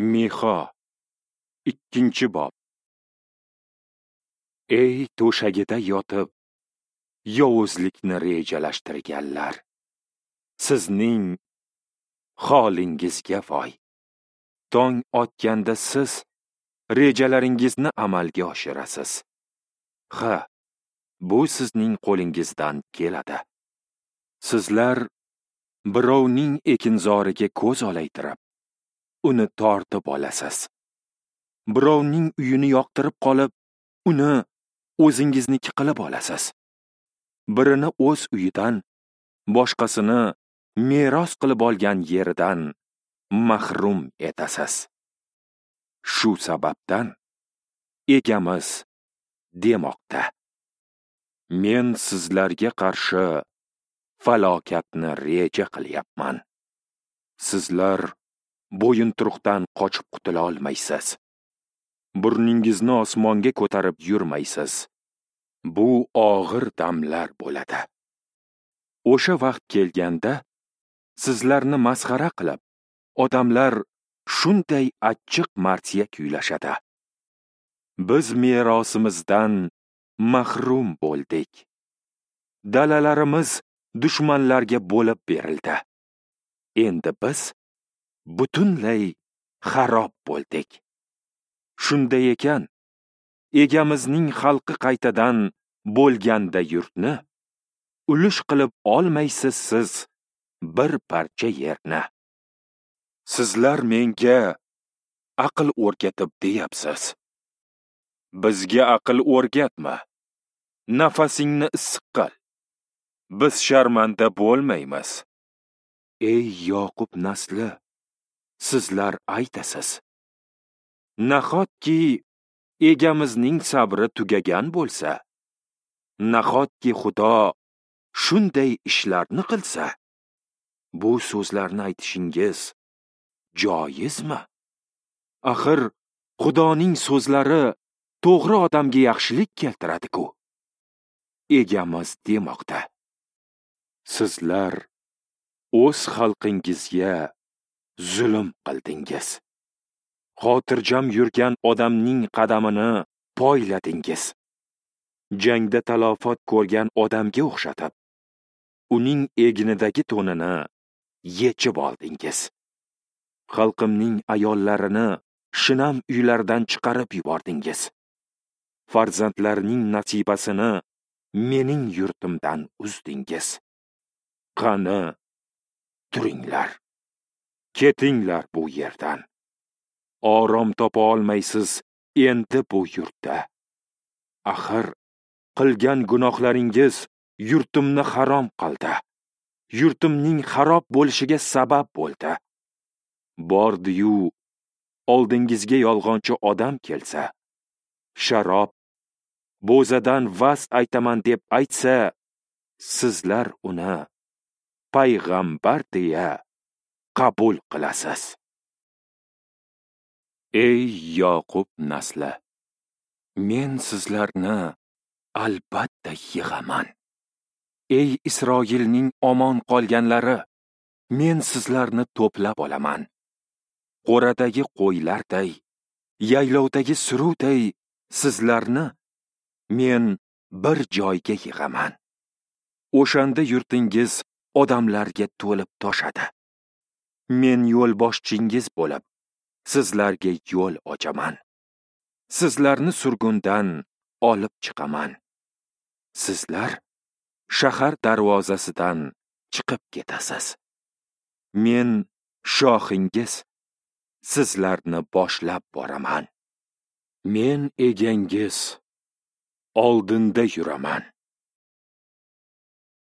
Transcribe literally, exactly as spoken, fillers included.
Miho, ikkinchi bob. Ey to'shagida yotib, yovuzlikni rejalashtirganlar, sizning holingizga voy. Tong otganda siz rejalaringizni amalga oshirasiz. Ha, bu sizning qo'lingizdan keladi. Sizlar birovning ekinzoriga ko'z olaytirib, uni tortib olasiz. Birovning uyini yoqtirib qolib, uni o'zingizniki qilib olasiz. Birini o'z uyidan, boshqasini meros qilib olgan yeridan mahrum etasiz. Shu sababdan egamiz demoqda: men sizlarga qarshi falokatni reja qilyapman. Sizlar bo'yinturuqdan qochib qutula olmaysiz. Burningizni osmonga ko'tarib yurmaysiz. Bu og'ir damlar bo'ladi. O'sha vaqt kelganda sizlarni masxara qilib, odamlar shunday achchiq marsiya kuylashadi. Biz merosimizdan mahrum bo'ldik. Dalalarimiz dushmanlarga bo'lib berildi. Endi biz butunlay xarob bo'ldik. Shunday ekan, egamizning xalqi qaytadan bo'lganda yurtni, ulush qilib olmaysiz siz bir parcha yerni. Sizlar menga aql o'rgatib deyapsiz. Bizga aql o'rgatma. Nafasingni issiq qil. Biz sharmanda bo'lmaymiz. Ey Yoqub nasli, sizlar aytasiz: nahotki egamizning sabri tugagan bo'lsa, nahotki Xudo shunday ishlarni qilsa, bu so'zlarni aytishingiz joizmi? Axir Xudoning so'zlari to'g'ri odamga yaxshilik keltiradi-ku. Egamiz demoqda: sizlar o'z xalqingizga zulm qildingiz. Xotirjam yurgan odamning qadamini poyladingiz. Jangda talofat ko'rgan odamga o'xshatib, uning egnidagi to'nini yechib oldingiz. Xalqimning ayollarini shinam uylardan chiqarib yubordingiz. Farzandlarining nasibasini mening yurtimdan uzdingiz. Qani, turinglar. Ketinglar bu yerdan. Orom topa olmaysiz endi bu yurtda. Axir qilgan gunohlaringiz yurtimni harom qildi. Yurtimning xarob bo'lishiga sabab bo'ldi. Bordi-yu, oldingizga yolg'onchi odam kelsa, sharob, bo'zadan vas aytaman deb aytsa, sizlar uni payg'ambar deya qabul qilasiz. Ey Yoqub nasli, men sizlarni albatta yig'aman. Ey Isroilning omon qolganlari, men sizlarni to'plab olaman. Qo'radagi qo'ylarday, yaylovdagi suruvday sizlarni men bir joyga yig'aman. O'shanda yurtingiz odamlarga to'lib toshadi. Men yo'lboshchingiz bo'lib, sizlarga yo'l ochaman. Sizlarni surgundan olib chiqaman. Sizlar shahar darvozasidan chiqib ketasiz. Men shohingiz, sizlarni boshlab boraman. Men egangiz, oldinda yuraman.